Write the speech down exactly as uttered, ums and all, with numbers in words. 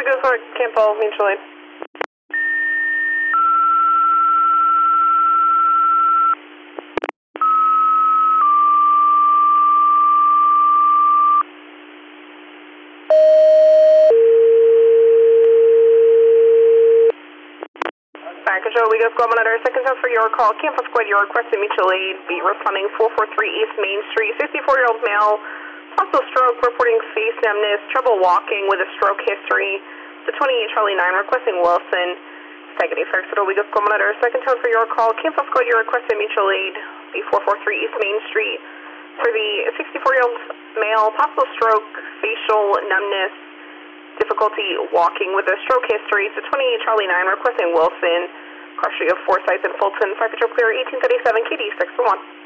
good for Campbell, mutual aid. Fire Control, we go squad monitor, second time for your call. Campbell Squad, your requested mutual aid. Be responding four four three East Main Street, sixty-four-year-old male. Also stroke, reporting face numbness, trouble walking with a stroke history. The twenty-eight Charlie nine requesting Wilson. Second Fire Control, we go squad monitor, second time for your call. Campbell Squad, your requested mutual aid. Be four four three East Main Street. For the sixty-four-year-old male, possible stroke, facial numbness, difficulty walking with a stroke history. So twenty-eight Charlie nine requesting Wilson. Cross street of Forsyth and Fulton. Fire Control clear eighteen thirty-seven K D six one.